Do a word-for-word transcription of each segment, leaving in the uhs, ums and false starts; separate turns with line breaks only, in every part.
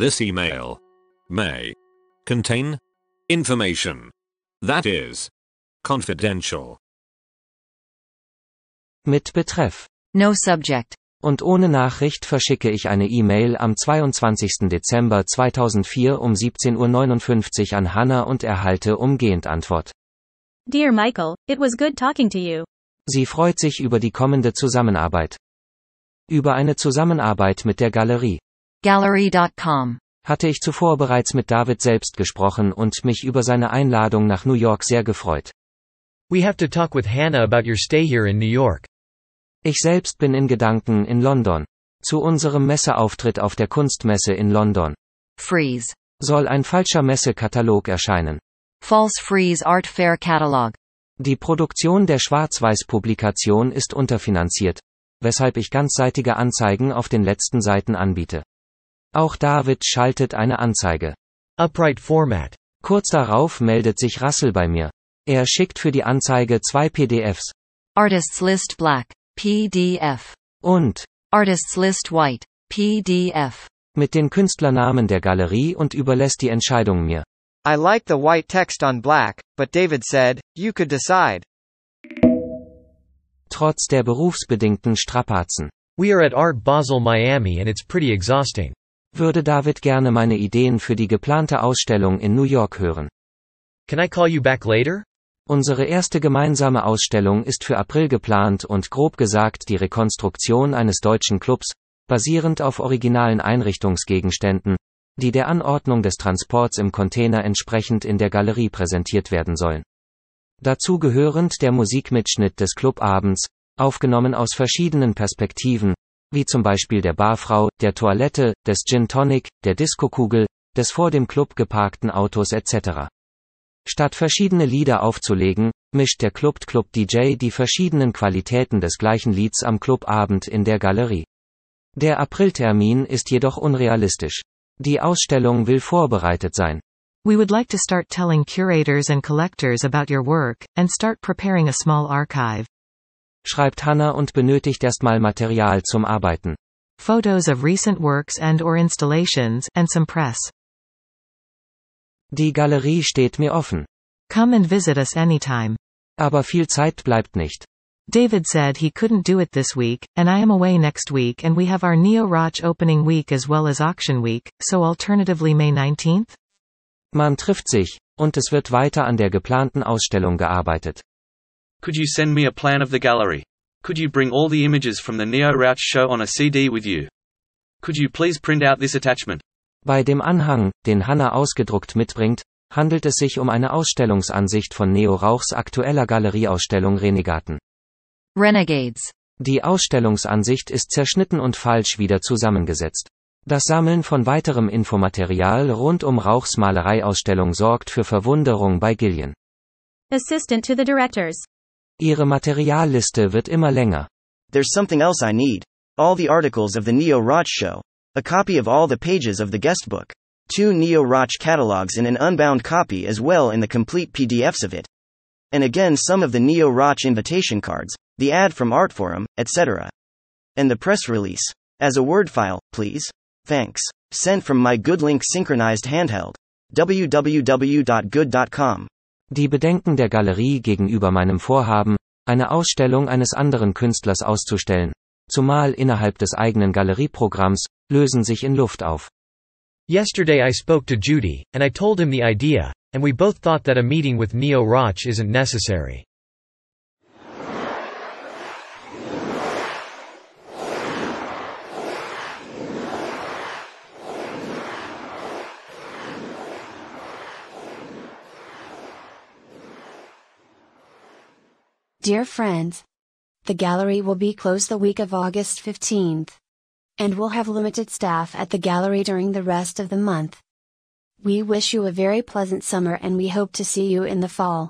This email may contain information that is confidential.
Mit Betreff.
No subject.
Und ohne Nachricht verschicke ich eine E-Mail am zweiundzwanzigsten Dezember zweitausendvier um siebzehn Uhr neunundfünfzig an Hannah und erhalte umgehend Antwort.
Dear Michael, it was good talking to you.
Sie freut sich über die kommende Zusammenarbeit. Über eine Zusammenarbeit mit der Galerie.
Gallery dot com.
Hatte ich zuvor bereits mit David selbst gesprochen und mich über seine Einladung nach New York sehr gefreut.
We have to talk with Hannah about your stay here in New York.
Ich selbst bin in Gedanken in London. Zu unserem Messeauftritt auf der Kunstmesse in London.
Freeze.
Soll ein falscher Messekatalog erscheinen.
False Freeze Art Fair Catalog.
Die Produktion der Schwarz-Weiß-Publikation ist unterfinanziert, weshalb ich ganzseitige Anzeigen auf den letzten Seiten anbiete. Auch David schaltet eine Anzeige.
Upright Format.
Kurz darauf meldet sich Russell bei mir. Er schickt für die Anzeige zwei P D Fs.
Artists List Black, P D F.
Und
Artists List White, P D F.
Mit den Künstlernamen der Galerie und überlässt die Entscheidung mir.
I like the white text on black, but David said, you could decide.
Trotz der berufsbedingten Strapazen.
We are at Art Basel Miami and it's pretty exhausting.
Würde David gerne meine Ideen für die geplante Ausstellung in New York hören.
Can I call you back later?
Unsere erste gemeinsame Ausstellung ist für April geplant und grob gesagt die Rekonstruktion eines deutschen Clubs, basierend auf originalen Einrichtungsgegenständen, die der Anordnung des Transports im Container entsprechend in der Galerie präsentiert werden sollen. Dazu gehörend der Musikmitschnitt des Clubabends, aufgenommen aus verschiedenen Perspektiven, wie zum Beispiel der Barfrau, der Toilette, des Gin Tonic, der Diskokugel, des vor dem Club geparkten Autos et cetera. Statt verschiedene Lieder aufzulegen, mischt der Club-Club-D J die verschiedenen Qualitäten des gleichen Lieds am Clubabend in der Galerie. Der Apriltermin ist jedoch unrealistisch. Die Ausstellung will vorbereitet sein.
We would like to start telling curators and collectors about your work, and start preparing a small archive.
Schreibt Hannah und benötigt erstmal Material zum Arbeiten.
Photos of recent works and or installations, and some press.
Die Galerie steht mir offen.
Come and visit us anytime.
Aber viel Zeit bleibt nicht.
David said he couldn't do it this week, and I am away next week and we have our Neo Roch opening week as well as auction week, so alternatively May nineteenth?
Man trifft sich, und es wird weiter an der geplanten Ausstellung gearbeitet.
Could you send me a plan of the gallery? Could you bring all the images from the Neo Roch show on a C D with you? Could you please print out this attachment?
Bei dem Anhang, den Hannah ausgedruckt mitbringt, handelt es sich um eine Ausstellungsansicht von Neo Rauchs aktueller Galerieausstellung Renegaten.
Renegades.
Die Ausstellungsansicht ist zerschnitten und falsch wieder zusammengesetzt. Das Sammeln von weiterem Infomaterial rund um Rauchs Malereiausstellung sorgt für Verwunderung bei Gillian.
Assistant to the directors.
Ihre Materialliste wird immer länger.
There's something else I need. All the articles of the Neo Roch show. A copy of all the pages of the guest book. Two Neo Roch catalogs in an unbound copy as well in the complete P D Fs of it. And again some of the Neo Roch invitation cards, the ad from Artforum, et cetera. And the press release. As a Word file, please. Thanks. Sent from my GoodLink synchronized handheld. w w w dot good dot com.
Die Bedenken der Galerie gegenüber meinem Vorhaben, eine Ausstellung eines anderen Künstlers auszustellen, zumal innerhalb des eigenen Galerieprogramms, lösen sich in Luft auf.
Yesterday I spoke to Judy, and I told him the idea, and we both thought that a meeting with Neo Roch isn't necessary.
Dear friends, the gallery will be closed the week of August fifteenth. And we'll have limited staff at the gallery during the rest of the month. We wish you a very pleasant summer and we hope to see you in the fall.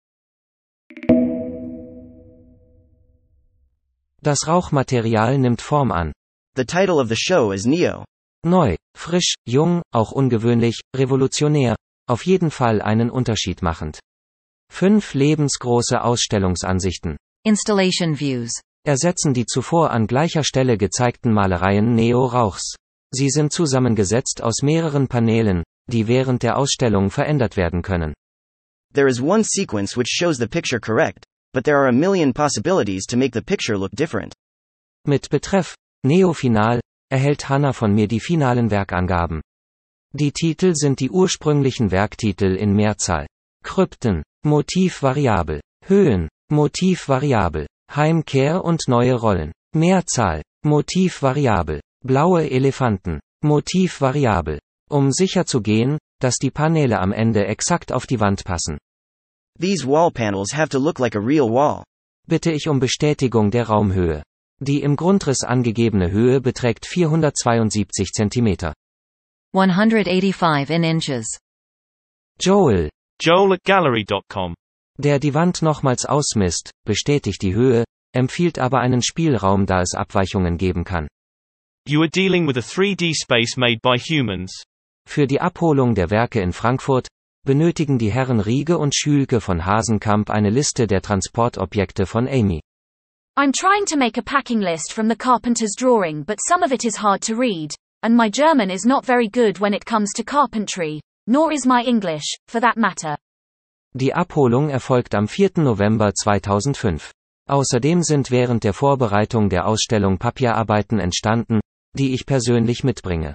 Das Rauchmaterial nimmt Form an.
The title of the show is Neo.
Neu, frisch, jung, auch ungewöhnlich, revolutionär, auf jeden Fall einen Unterschied machend. Fünf lebensgroße Ausstellungsansichten.
Installation Views.
Ersetzen die zuvor an gleicher Stelle gezeigten Malereien Neo Rauchs. Sie sind zusammengesetzt aus mehreren Paneelen, die während der Ausstellung verändert werden können.
There is one sequence which shows the picture correct, but there are a million possibilities to make the picture look different.
Mit Betreff Neo Final erhält Hannah von mir die finalen Werkangaben. Die Titel sind die ursprünglichen Werktitel in Mehrzahl. Krypten, Motiv variabel, Höhen, Motiv variabel, Heimkehr und neue Rollen. Mehrzahl, Motiv variabel, blaue Elefanten, Motiv variabel. Um sicher zu gehen, dass die Paneele am Ende exakt auf die Wand passen.
These wall panels have to look like a real wall.
Bitte ich um Bestätigung der Raumhöhe. Die im Grundriss angegebene Höhe beträgt vierhundertzweiundsiebzig Zentimeter.
one hundred eighty-five in inches.
Joel,
Joel at gallery dot com.
Der die Wand nochmals ausmisst, bestätigt die Höhe, empfiehlt aber einen Spielraum, da es Abweichungen geben kann.
You are dealing with a three D space made by humans.
Für die Abholung der Werke in Frankfurt benötigen die Herren Riege und Schülke von Hasenkamp eine Liste der Transportobjekte von Amy.
I'm trying to make a packing list from the carpenter's drawing, but some of it is hard to read, and my German is not very good when it comes to carpentry, nor is my English, for that matter.
Die Abholung erfolgt am vierten November zweitausendfünf. Außerdem sind während der Vorbereitung der Ausstellung Papierarbeiten entstanden, die ich persönlich mitbringe.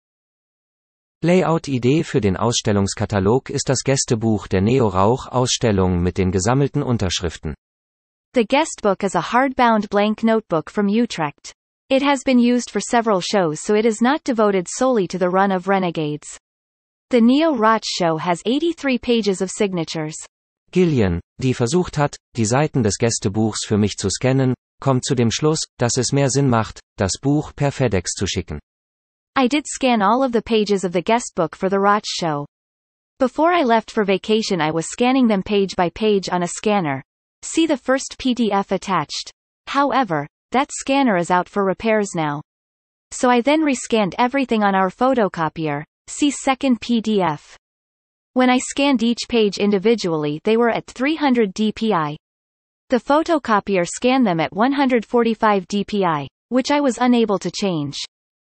Layout-Idee für den Ausstellungskatalog ist das Gästebuch der Neo-Rauch-Ausstellung mit den gesammelten Unterschriften.
The guestbook is a hardbound blank notebook from Utrecht. It has been used for several shows, so it is not devoted solely to the run of Renegades. The Neo Roch show has eighty-three pages of signatures.
Gillian, die versucht hat, die Seiten des Gästebuchs für mich zu scannen, kommt zu dem Schluss, dass es mehr Sinn macht, das Buch per FedEx zu schicken.
I did scan all of the pages of the guestbook for the Roch show. Before I left for vacation, I was scanning them page by page on a scanner. See the first P D F attached. However, that scanner is out for repairs now. So I then rescanned everything on our photocopier. See second P D F. When I scanned each page individually, they were at three hundred D P I. The photocopier scanned them at one hundred forty-five D P I, which I was unable to change.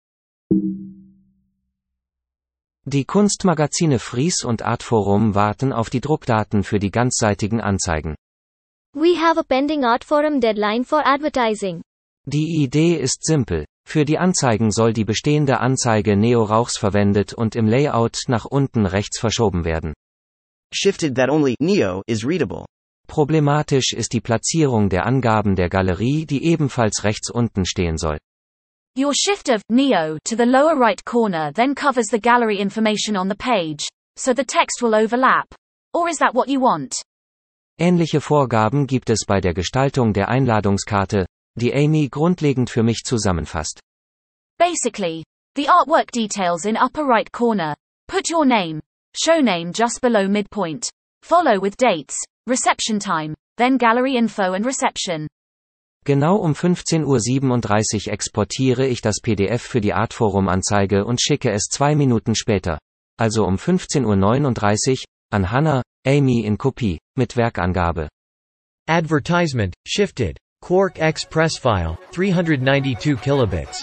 Die Kunstmagazine Fries und Artforum warten auf die Druckdaten für die ganzseitigen Anzeigen.
We have a pending Artforum deadline for advertising.
Die Idee ist simpel. Für die Anzeigen soll die bestehende Anzeige Neo Rauchs verwendet und im Layout nach unten rechts verschoben werden.
Shifted that only Neo is readable.
Problematisch ist die Platzierung der Angaben der Galerie, die ebenfalls rechts unten stehen soll.
Your shift of Neo to the lower right corner then covers the gallery information on the page, so the text will overlap. Or is that what you want?
Ähnliche Vorgaben gibt es bei der Gestaltung der Einladungskarte, die Amy grundlegend für mich zusammenfasst.
Basically, the artwork details in upper right corner. Put your name, show name just below midpoint. Follow with dates, reception time, then gallery info and reception.
Genau um fünfzehn Uhr siebenunddreißig exportiere ich das P D F für die Artforum-Anzeige und schicke es zwei Minuten später, also um fünfzehn Uhr neununddreißig, an Hannah, Amy in Kopie, mit Werkangabe.
Advertisement, shifted. Quark Express file, three hundred ninety-two kilobits.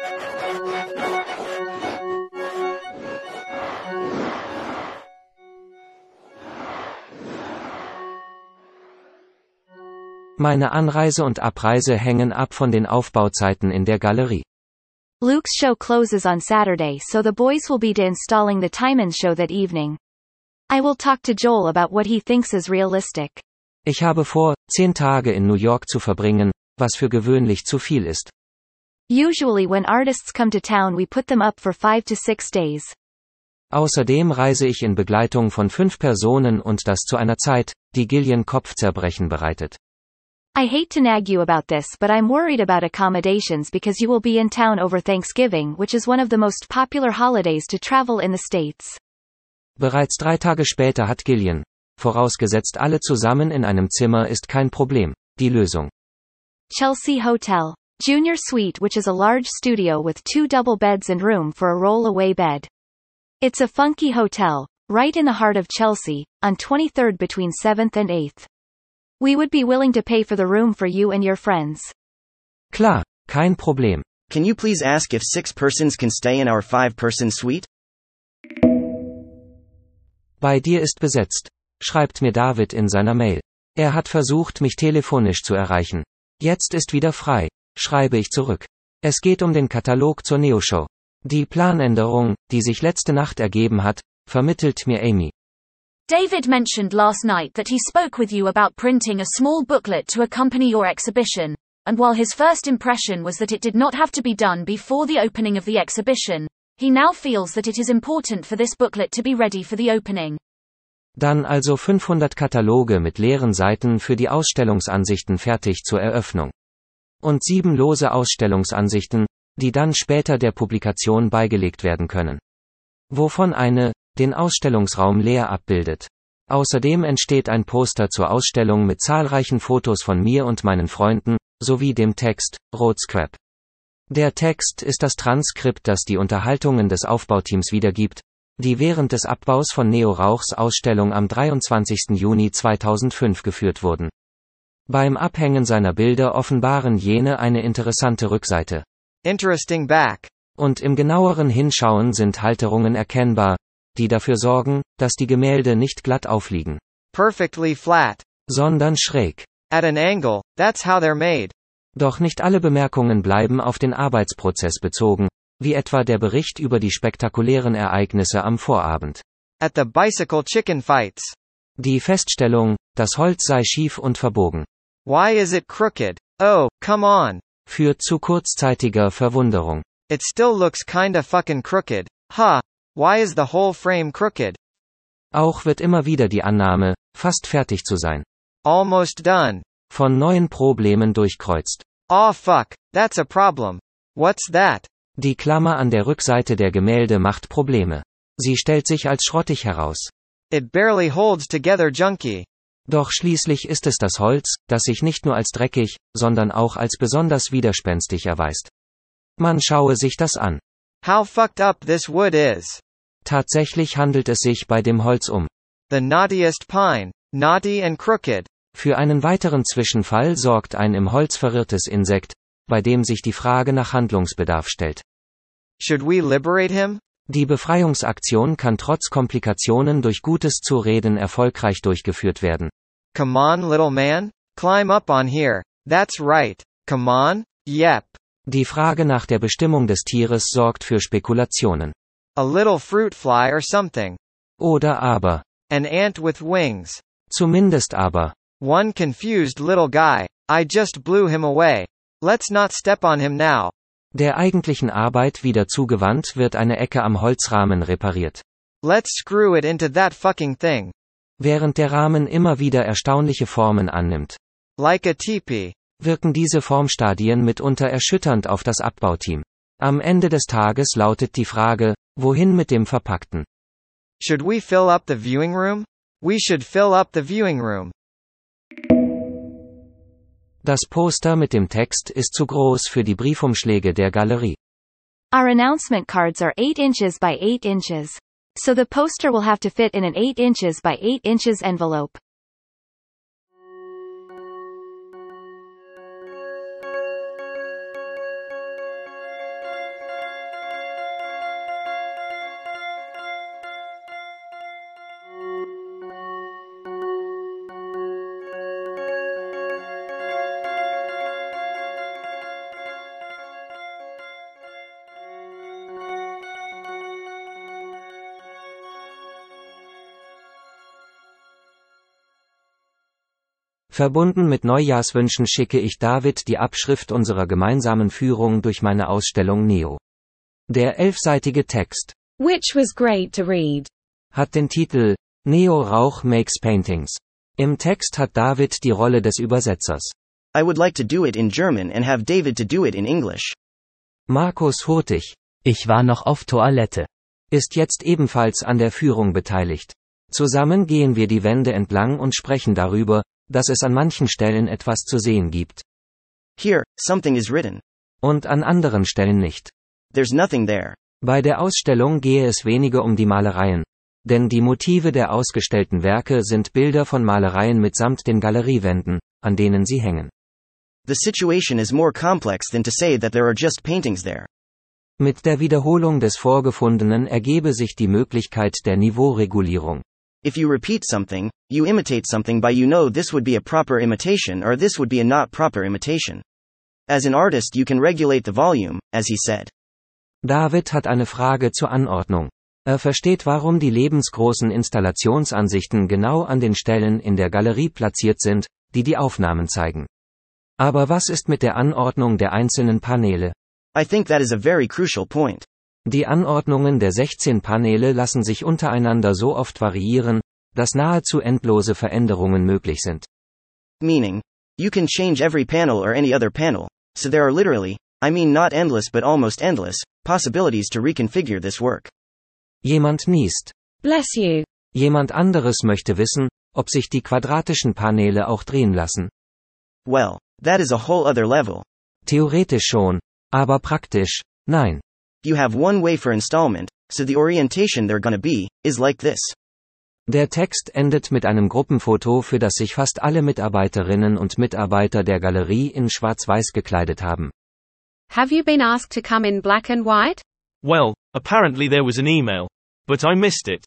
Meine Anreise und Abreise hängen ab von den Aufbauzeiten in der Galerie.
Luke's show closes on Saturday, so the boys will be installing the Timon show that evening. I will talk to Joel about what he thinks is realistic.
Ich habe vor, zehn Tage in New York zu verbringen, was für gewöhnlich zu viel ist.
Usually when artists come to town we put them up for five to six days.
Außerdem reise ich in Begleitung von fünf Personen und das zu einer Zeit, die Gillian Kopfzerbrechen bereitet.
I hate to nag you about this, but I'm worried about accommodations because you will be in town over Thanksgiving, which is one of the most popular holidays to travel in the States.
Bereits drei Tage später hat Gillian, vorausgesetzt alle zusammen in einem Zimmer ist kein Problem, die Lösung.
Chelsea Hotel. Junior Suite, which is a large studio with two double beds and room for a roll-away bed. It's a funky hotel, right in the heart of Chelsea, on twenty-third between seventh and eighth. We would be willing to pay for the room for you and your friends.
Klar, kein Problem.
Can you please ask if six persons can stay in our five-person suite?
Bei dir ist besetzt, schreibt mir David in seiner Mail. Er hat versucht, mich telefonisch zu erreichen. Jetzt ist wieder frei, schreibe ich zurück. Es geht um den Katalog zur Neo-Show. Die Planänderung, die sich letzte Nacht ergeben hat, vermittelt mir Amy.
David mentioned last night that he spoke with you about printing a small booklet to accompany your exhibition, and while his first impression was that it did not have to be done before the opening of the exhibition, he now feels that it is important for this booklet to be ready for the opening.
Dann also fünfhundert Kataloge mit leeren Seiten für die Ausstellungsansichten fertig zur Eröffnung. Und sieben lose Ausstellungsansichten, die dann später der Publikation beigelegt werden können. Wovon eine, den Ausstellungsraum leer abbildet. Außerdem entsteht ein Poster zur Ausstellung mit zahlreichen Fotos von mir und meinen Freunden, sowie dem Text, Roadscrap. Der Text ist das Transkript, das die Unterhaltungen des Aufbauteams wiedergibt, die während des Abbaus von Neo Rauchs Ausstellung am dreiundzwanzigsten Juni zweitausendfünf geführt wurden. Beim Abhängen seiner Bilder offenbaren jene eine interessante Rückseite.
Interesting back.
Und im genaueren Hinschauen sind Halterungen erkennbar, die dafür sorgen, dass die Gemälde nicht glatt aufliegen.
Perfectly flat.
Sondern schräg.
At an angle, that's how they're made.
Doch nicht alle Bemerkungen bleiben auf den Arbeitsprozess bezogen, wie etwa der Bericht über die spektakulären Ereignisse am Vorabend.
At the bicycle chicken fights.
Die Feststellung, das Holz sei schief und verbogen.
Why is it crooked? Oh, come on.
Führt zu kurzzeitiger Verwunderung.
It still looks kinda fucking crooked. Huh. Why is the whole frame crooked?
Auch wird immer wieder die Annahme, fast fertig zu sein.
Almost done.
Von neuen Problemen durchkreuzt.
Oh fuck, that's a problem. What's that?
Die Klammer an der Rückseite der Gemälde macht Probleme. Sie stellt sich als schrottig heraus.
It barely holds together junky.
Doch schließlich ist es das Holz, das sich nicht nur als dreckig, sondern auch als besonders widerspenstig erweist. Man schaue sich das an.
How fucked up this wood is.
Tatsächlich handelt es sich bei dem Holz um
the knottiest pine, knotty and crooked.
Für einen weiteren Zwischenfall sorgt ein im Holz verirrtes Insekt, bei dem sich die Frage nach Handlungsbedarf stellt.
Should we liberate him?
Die Befreiungsaktion kann trotz Komplikationen durch gutes Zureden erfolgreich durchgeführt werden.
Come on, little man, climb up on here. That's right. Come on, yep.
Die Frage nach der Bestimmung des Tieres sorgt für Spekulationen.
A little fruit fly or something.
Oder aber.
An ant with wings.
Zumindest aber.
One confused little guy. I just blew him away. Let's not step on him now.
Der eigentlichen Arbeit wieder zugewandt wird eine Ecke am Holzrahmen repariert.
Let's screw it into that fucking thing.
Während der Rahmen immer wieder erstaunliche Formen annimmt.
Like a teepee.
Wirken diese Formstadien mitunter erschütternd auf das Abbauteam. Am Ende des Tages lautet die Frage, wohin mit dem Verpackten?
Should we fill up the viewing room? We should fill up the viewing room.
Das Poster mit dem Text ist zu groß für die Briefumschläge der Galerie.
Our announcement cards are eight inches by eight inches. So the poster will have to fit in an eight inches by eight inches envelope.
Verbunden mit Neujahrswünschen schicke ich David die Abschrift unserer gemeinsamen Führung durch meine Ausstellung Neo. Der elfseitige Text,
which was great to read,
hat den Titel Neo Rauch Makes Paintings. Im Text hat David die Rolle des Übersetzers.
I would like to do it in German and have David to do it in English.
Markus Hurtig,
ich war noch auf Toilette,
ist jetzt ebenfalls an der Führung beteiligt. Zusammen gehen wir die Wände entlang und sprechen darüber, dass es an manchen Stellen etwas zu sehen gibt.
Here, something is written.
Und an anderen Stellen nicht.
There's nothing there.
Bei der Ausstellung gehe es weniger um die Malereien. Denn die Motive der ausgestellten Werke sind Bilder von Malereien mitsamt den Galeriewänden, an denen sie hängen.
The situation is more complex than to say that there are just paintings there.
Mit der Wiederholung des Vorgefundenen ergebe sich die Möglichkeit der Niveauregulierung.
If you repeat something, you imitate something by you know this would be a proper imitation or this would be a not proper imitation. As an artist you can regulate the volume, as he said.
David hat eine Frage zur Anordnung. Er versteht, warum die lebensgroßen Installationsansichten genau an den Stellen in der Galerie platziert sind, die die Aufnahmen zeigen. Aber was ist mit der Anordnung der einzelnen Paneele?
I think that is a very crucial point.
Die Anordnungen der sechzehn Paneele lassen sich untereinander so oft variieren, dass nahezu endlose Veränderungen möglich sind.
Meaning, you can change every panel or any other panel, so there are literally, I mean not endless but almost endless, possibilities to reconfigure this work.
Jemand niest.
Bless you.
Jemand anderes möchte wissen, ob sich die quadratischen Paneele auch drehen lassen.
Well, that is a whole other level.
Theoretisch schon, aber praktisch, nein.
You have one way for installment, so the orientation they're gonna be, is like this.
Der Text endet mit einem Gruppenfoto, für das sich fast alle Mitarbeiterinnen und Mitarbeiter der Galerie in schwarz-weiß gekleidet haben.
Have you been asked to come in black and white?
Well, apparently there was an email. But I missed it.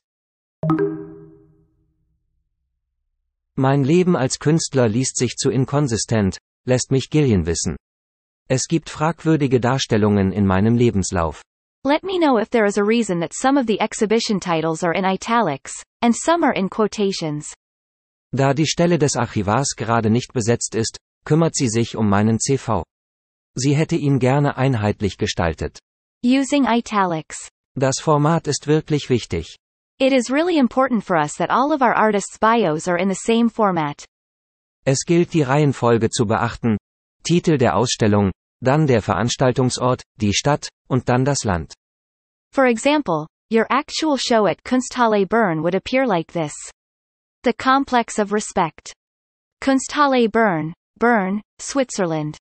Mein Leben als Künstler liest sich zu inkonsistent, lässt mich Gillian wissen. Es gibt fragwürdige Darstellungen in meinem Lebenslauf.
Let me know if there is a reason that some of the exhibition titles are in italics, and some are in quotations.
Da die Stelle des Archivars gerade nicht besetzt ist, kümmert sie sich um meinen C V. Sie hätte ihn gerne einheitlich gestaltet.
Using italics.
Das Format ist wirklich wichtig.
It is really important for us that all of our artists' bios are in the same format.
Es gilt die Reihenfolge zu beachten, Titel der Ausstellung, dann der Veranstaltungsort, die Stadt, und dann das Land.
For example, your actual show at Kunsthalle Bern would appear like this. The Complex of Respect. Kunsthalle Bern, Bern, Switzerland.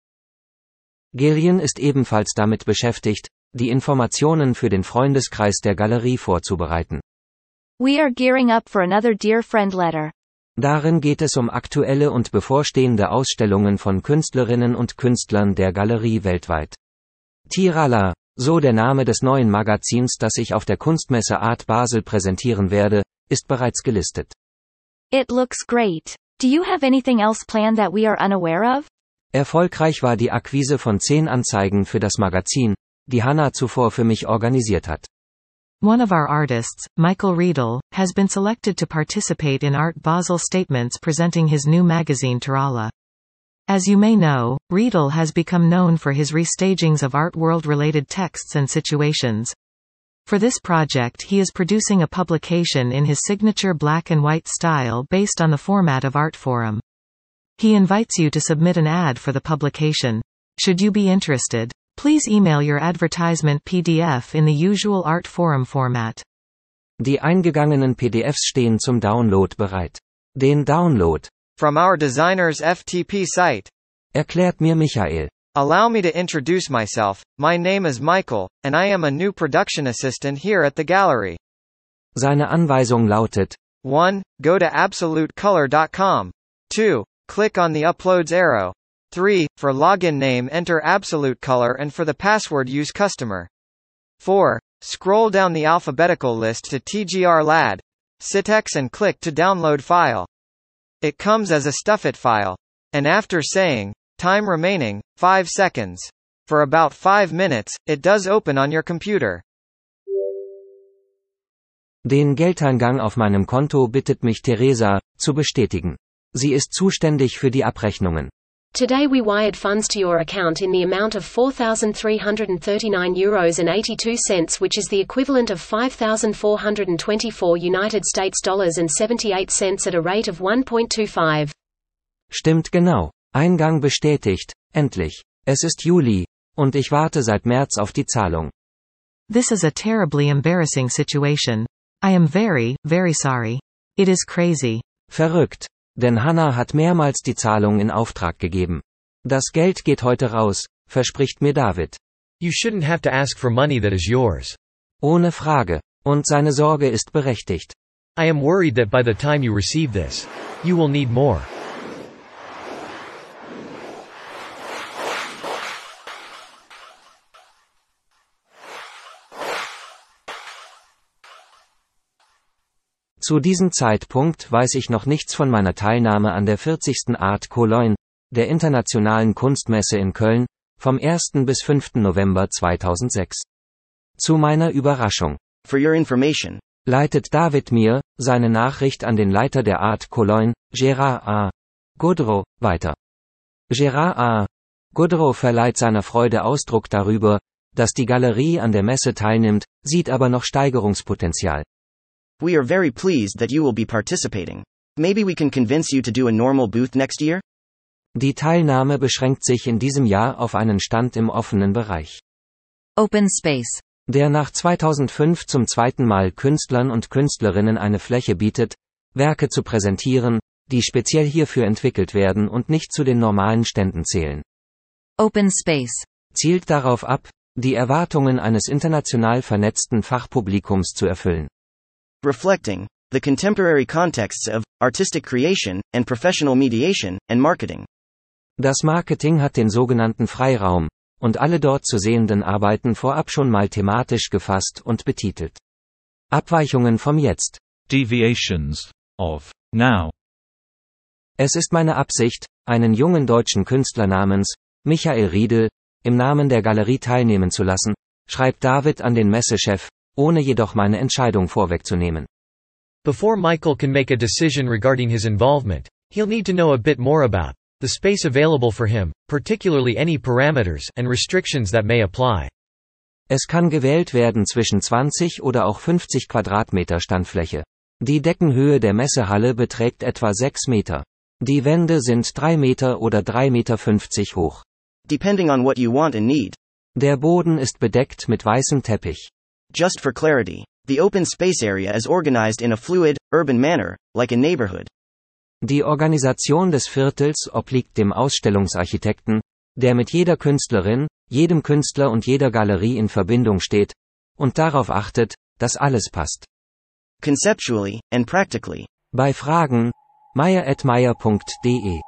Gillian ist ebenfalls damit beschäftigt, die Informationen für den Freundeskreis der Galerie vorzubereiten.
We are gearing up for another Dear Friend letter.
Darin geht es um aktuelle und bevorstehende Ausstellungen von Künstlerinnen und Künstlern der Galerie weltweit. Tirala, so der Name des neuen Magazins, das ich auf der Kunstmesse Art Basel präsentieren werde, ist bereits gelistet.
It looks great. Do you have anything else planned that we are unaware of?
Erfolgreich war die Akquise von zehn Anzeigen für das Magazin, die Hannah zuvor für mich organisiert hat.
One of our artists, Michael Riedel, has been selected to participate in Art Basel Statements presenting his new magazine Tirala. As you may know, Riedel has become known for his restagings of art world-related texts and situations. For this project he is producing a publication in his signature black and white style based on the format of Artforum. He invites you to submit an ad for the publication. Should you be interested, please email your advertisement P D F in the usual Artforum format.
Die eingegangenen P D Fs stehen zum Download bereit. Den Download
from our designer's F T P site.
Erklärt mir Michael.
Allow me to introduce myself. My name is Michael, and I am a new production assistant here at the gallery.
Seine Anweisung lautet:
one. Go to absolute color dot com. two. Click on the Uploads arrow. three. For login name enter Absolute Color and for the password use customer. four. Scroll down the alphabetical list to T G R L A D, Citex and click to download file. It comes as a StuffIt file. And after saying, time remaining, five seconds. For about five minutes, it does open on your computer.
Den Geldeingang auf meinem Konto bittet mich Teresa, zu bestätigen. Sie ist zuständig für die Abrechnungen.
Today we wired funds to your account in the amount of four thousand three hundred thirty-nine euros and eighty-two cents, which is the equivalent of five thousand four hundred twenty-four United States dollars and seventy-eight cents at a rate of one point two five.
Stimmt genau. Eingang bestätigt, endlich. Es ist Juli, und ich warte seit März auf die Zahlung.
This is a terribly embarrassing situation. I am very, very sorry. It is crazy.
Verrückt. Denn Hannah hat mehrmals die Zahlung in Auftrag gegeben. Das Geld geht heute raus, verspricht mir David.
You shouldn't have to ask for money that is yours.
Ohne Frage. Und seine Sorge ist berechtigt.
I am worried that by the time you receive this, you will need more.
Zu diesem Zeitpunkt weiß ich noch nichts von meiner Teilnahme an der vierzigsten Art Cologne, der internationalen Kunstmesse in Köln, vom ersten bis fünften November zweitausendsechs. Zu meiner Überraschung.
For your information.
Leitet David mir, seine Nachricht an den Leiter der Art Cologne, Gérard A. Gaudreau, weiter. Gérard A. Gaudreau verleiht seiner Freude Ausdruck darüber, dass die Galerie an der Messe teilnimmt, sieht aber noch Steigerungspotenzial.
We are very pleased that you will be participating. Maybe we can convince you to do a normal booth next year?
Die Teilnahme beschränkt sich in diesem Jahr auf einen Stand im offenen Bereich.
Open Space.
Der nach zweitausendfünf zum zweiten Mal Künstlern und Künstlerinnen eine Fläche bietet, Werke zu präsentieren, die speziell hierfür entwickelt werden und nicht zu den normalen Ständen zählen.
Open Space.
Zielt darauf ab, die Erwartungen eines international vernetzten Fachpublikums zu erfüllen.
Reflecting the contemporary contexts of artistic creation and professional mediation and marketing.
Das Marketing hat den sogenannten Freiraum, und alle dort zu sehenden Arbeiten vorab schon mal thematisch gefasst und betitelt. Abweichungen vom Jetzt.
Deviations of now.
Es ist meine Absicht, einen jungen deutschen Künstler namens Michael Riedel im Namen der Galerie teilnehmen zu lassen, schreibt David an den Messechef, ohne jedoch meine Entscheidung vorwegzunehmen.
Before Michael can make a decision regarding his involvement, he'll need to know a bit more about the space available for him, particularly any parameters and restrictions that may apply.
Es kann gewählt werden zwischen zwanzig oder auch fünfzig Quadratmeter Standfläche. Die Deckenhöhe der Messehalle beträgt etwa sechs Meter. Die Wände sind drei Meter oder drei Meter fünfzig hoch.
Depending on what you want and need.
Der Boden ist bedeckt mit weißem Teppich.
Just for clarity, the open space area is organized in a fluid, urban manner, like a neighborhood.
Die Organisation des Viertels obliegt dem Ausstellungsarchitekten, der mit jeder Künstlerin, jedem Künstler und jeder Galerie in Verbindung steht und darauf achtet, dass alles passt.
Conceptually and practically.
Bei Fragen meyer at meyer punkt de.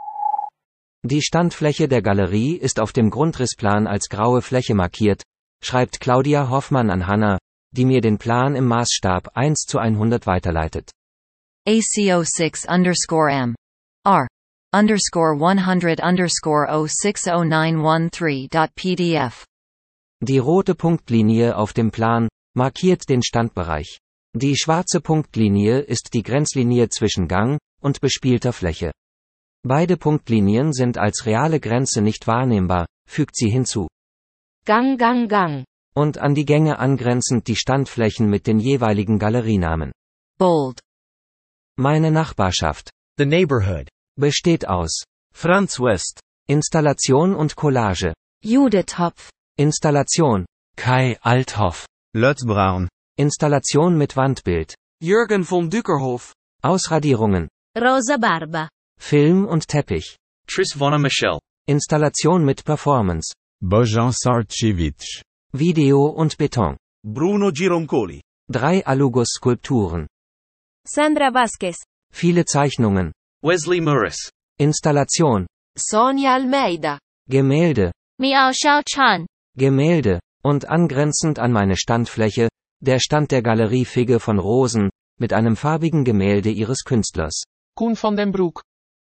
Die Standfläche der Galerie ist auf dem Grundrissplan als graue Fläche markiert, schreibt Claudia Hoffmann an Hannah, die mir den Plan im Maßstab eins zu hundert weiterleitet.
A C O six underscore M. R. Underscore one hundred underscore oh six oh nine one three dot P D F.
Die rote Punktlinie auf dem Plan markiert den Standbereich. Die schwarze Punktlinie ist die Grenzlinie zwischen Gang und bespielter Fläche. Beide Punktlinien sind als reale Grenze nicht wahrnehmbar, fügt sie hinzu.
Gang, Gang, Gang.
Und an die Gänge angrenzend die Standflächen mit den jeweiligen Galerienamen.
Bold.
Meine Nachbarschaft.
The Neighborhood.
Besteht aus
Franz West.
Installation und Collage.
Judith Hopf.
Installation.
Kai Althoff.
Lutz Braun.
Installation mit Wandbild.
Jürgen von Dükerhof.
Ausradierungen.
Rosa Barba.
Film und Teppich.
Tris Vonner Michel.
Installation mit Performance.
Bojan Sarcevic.
Video und Beton.
Bruno Gironcoli.
Drei Alugus-Skulpturen.
Sandra Vasquez.
Viele Zeichnungen.
Wesley Morris.
Installation.
Sonia Almeida.
Gemälde.
Miao Xiao Chan.
Gemälde. Und angrenzend an meine Standfläche, der Stand der Galerie Figge von Rosen, mit einem farbigen Gemälde ihres Künstlers.
Koen van den Broek.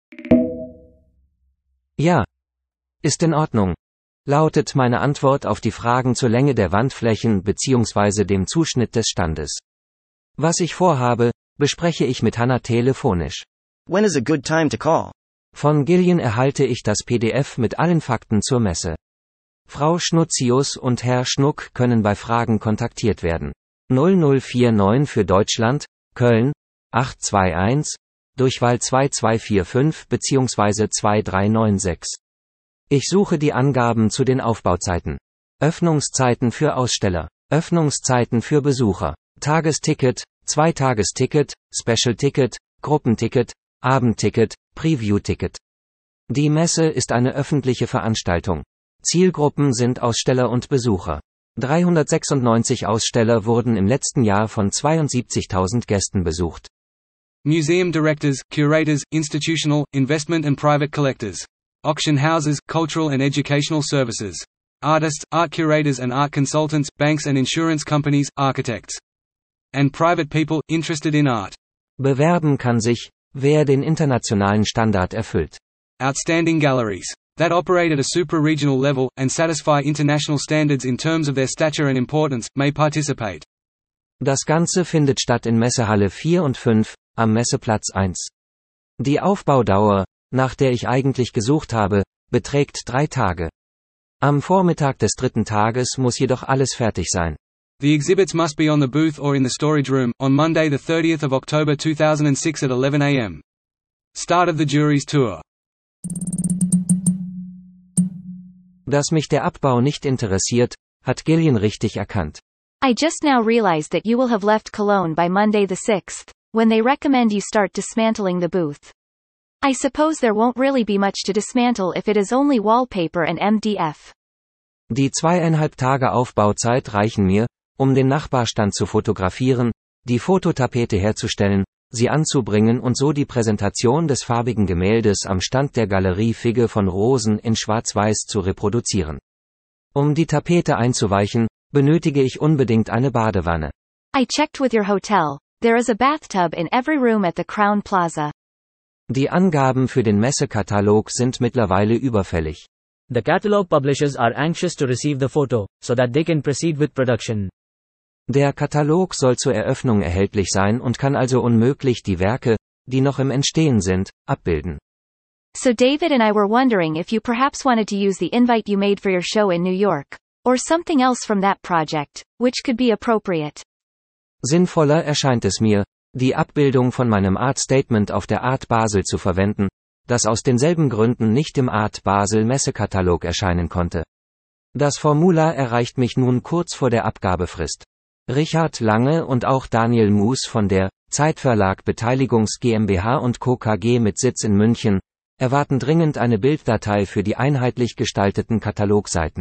Ja. Ist in Ordnung. Lautet meine Antwort auf die Fragen zur Länge der Wandflächen bzw. dem Zuschnitt des Standes. Was ich vorhabe, bespreche ich mit Hannah telefonisch.
When is a good time to call?
Von Gillian erhalte ich das P D F mit allen Fakten zur Messe. Frau Schnutzius und Herr Schnuck können bei Fragen kontaktiert werden. null null vier neun für Deutschland, Köln, acht zwei eins, Durchwahl zwei zwei vier fünf bzw. zwei drei neun sechs. Ich suche die Angaben zu den Aufbauzeiten. Öffnungszeiten für Aussteller. Öffnungszeiten für Besucher. Tagesticket, Zweitagesticket, Special-Ticket, Gruppenticket, Abendticket, Preview-Ticket. Die Messe ist eine öffentliche Veranstaltung. Zielgruppen sind Aussteller und Besucher. dreihundertsechsundneunzig Aussteller wurden im letzten Jahr von zweiundsiebzigtausend Gästen besucht.
Museum directors, curators, institutional, investment and private collectors. Auction houses, cultural and educational services. Artists, art curators and art consultants, banks and insurance companies, architects. And private people, interested in art.
Bewerben kann sich, wer den internationalen Standard erfüllt.
Outstanding galleries that operate at a super-regional level, and satisfy international standards in terms of their stature and importance, may participate.
Das Ganze findet statt in Messehalle vier und fünf, am Messeplatz eins. Die Aufbaudauer, nach der ich eigentlich gesucht habe, beträgt drei Tage. Am Vormittag des dritten Tages muss jedoch alles fertig sein.
The exhibits must be on the booth or in the storage room, on Monday the thirtieth of October two thousand six at eleven a m Start of the jury's tour.
Dass mich der Abbau nicht interessiert, hat Gillian richtig erkannt.
I just now realized that you will have left Cologne by Monday the sixth, when they recommend you start dismantling the booth. I suppose there won't really be much to dismantle if it is only wallpaper and M D F.
Die zweieinhalb Tage Aufbauzeit reichen mir, um den Nachbarstand zu fotografieren, die Fototapete herzustellen, sie anzubringen und so die Präsentation des farbigen Gemäldes am Stand der Galerie Figge von Rosen in Schwarz-Weiß zu reproduzieren. Um die Tapete einzuweichen, benötige ich unbedingt eine Badewanne.
I checked with your hotel. There is a bathtub in every room at the Crown Plaza.
Die Angaben für den Messekatalog sind mittlerweile überfällig.
The catalog publishers are anxious to receive the photo, so that they can proceed with production.
Der Katalog soll zur Eröffnung erhältlich sein und kann also unmöglich die Werke, die noch im Entstehen sind, abbilden.
So David and I were wondering if you perhaps wanted to use the invite you made for your show in New York, or something else from that project, which could be appropriate.
Sinnvoller erscheint es mir, die Abbildung von meinem Art Statement auf der Art Basel zu verwenden, das aus denselben Gründen nicht im Art Basel Messekatalog erscheinen konnte. Das Formular erreicht mich nun kurz vor der Abgabefrist. Richard Lange und auch Daniel Mus von der Zeitverlag Beteiligungs GmbH und Co. K G mit Sitz in München erwarten dringend eine Bilddatei für die einheitlich gestalteten Katalogseiten.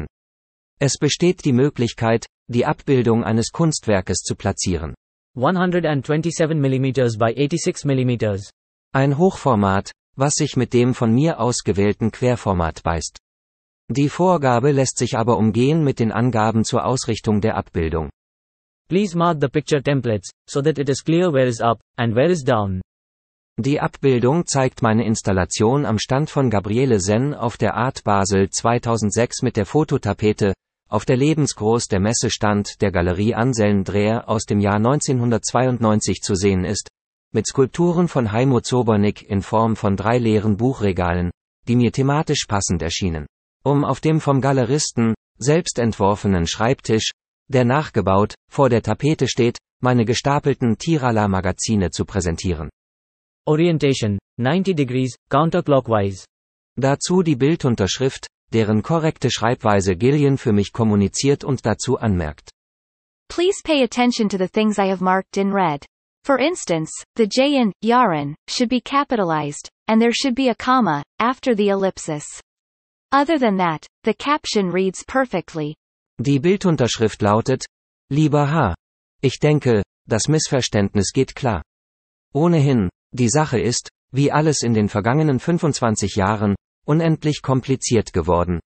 Es besteht die Möglichkeit, die Abbildung eines Kunstwerkes zu platzieren.
hundertseven Millimeter by eighty-six Millimeter.
Ein Hochformat, was sich mit dem von mir ausgewählten Querformat beißt. Die Vorgabe lässt sich aber umgehen mit den Angaben zur Ausrichtung der Abbildung.
Please mark the picture templates, so that it is clear where is up, and where is down.
Die Abbildung zeigt meine Installation am Stand von Gabriele Senn auf der Art Basel zweitausendsechs mit der Fototapete, auf der lebensgroß der Messestand der Galerie Anselm Dreher aus dem Jahr neunzehnhundertzweiundneunzig zu sehen ist, mit Skulpturen von Heimo Zobernick in Form von drei leeren Buchregalen, die mir thematisch passend erschienen. Um auf dem vom Galeristen, selbst entworfenen Schreibtisch, der nachgebaut, vor der Tapete steht, meine gestapelten Tirala-Magazine zu präsentieren.
Orientation, ninety degrees, counterclockwise.
Dazu die Bildunterschrift, deren korrekte Schreibweise Gillian für mich kommuniziert und dazu anmerkt.
Please pay attention to the things I have marked in red. For instance, the J in Yaren should be capitalized, and there should be a comma after the ellipsis. Other than that, the caption reads perfectly.
Die Bildunterschrift lautet: Lieber H. Ich denke, das Missverständnis geht klar. Ohnehin, die Sache ist, wie alles in den vergangenen fünfundzwanzig Jahren, unendlich kompliziert geworden.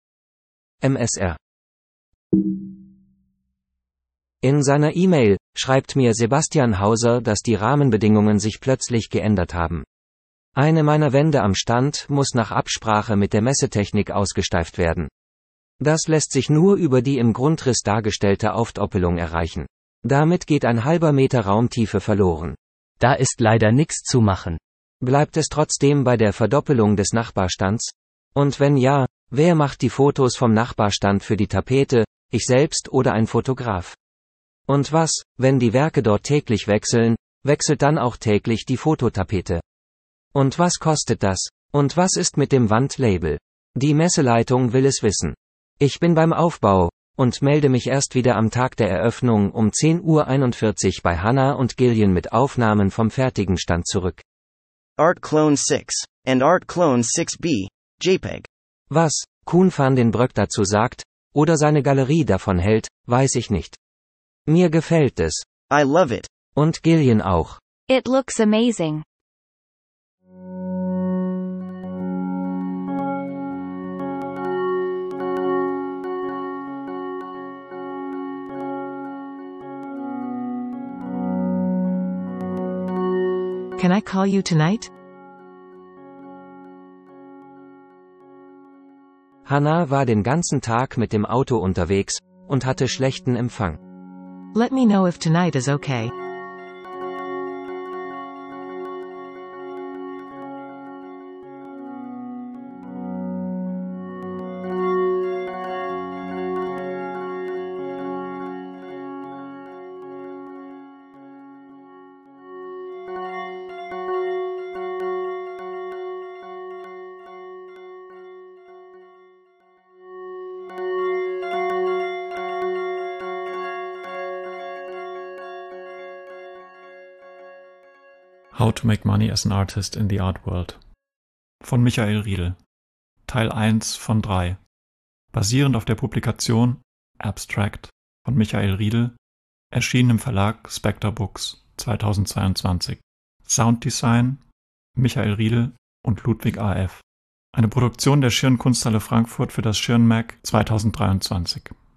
M S R. In seiner E-Mail schreibt mir Sebastian Hauser, dass die Rahmenbedingungen sich plötzlich geändert haben. Eine meiner Wände am Stand muss nach Absprache mit der Messetechnik ausgesteift werden. Das lässt sich nur über die im Grundriss dargestellte Aufdoppelung erreichen. Damit geht ein halber Meter Raumtiefe verloren.
Da ist leider nichts zu machen.
Bleibt es trotzdem bei der Verdoppelung des Nachbarstands? Und wenn ja, wer macht die Fotos vom Nachbarstand für die Tapete, ich selbst oder ein Fotograf? Und was, wenn die Werke dort täglich wechseln, wechselt dann auch täglich die Fototapete? Und was kostet das? Und was ist mit dem Wandlabel? Die Messeleitung will es wissen. Ich bin beim Aufbau und melde mich erst wieder am Tag der Eröffnung um zehn Uhr einundvierzig bei Hannah und Gillian mit Aufnahmen vom fertigen Stand zurück.
Art Clone six and Art Clone six B, JPEG.
Was Kuhn van den Bröck dazu sagt, oder seine Galerie davon hält, weiß ich nicht. Mir gefällt es.
I love it.
Und Gillian auch.
It looks amazing.
Can I call you tonight?
Hannah war den ganzen Tag mit dem Auto unterwegs und hatte schlechten Empfang.
Let me know if tonight is okay.
How to Make Money as an Artist in the Art World von Michael Riedl. Teil eins von drei. Basierend auf der Publikation Abstract von Michael Riedl, erschienen im Verlag Spectre Books zweitausendzweiundzwanzig. Sounddesign Michael Riedl und Ludwig A F. Eine Produktion der Schirn Kunsthalle Frankfurt für das Schirn Mag zweitausenddreiundzwanzig.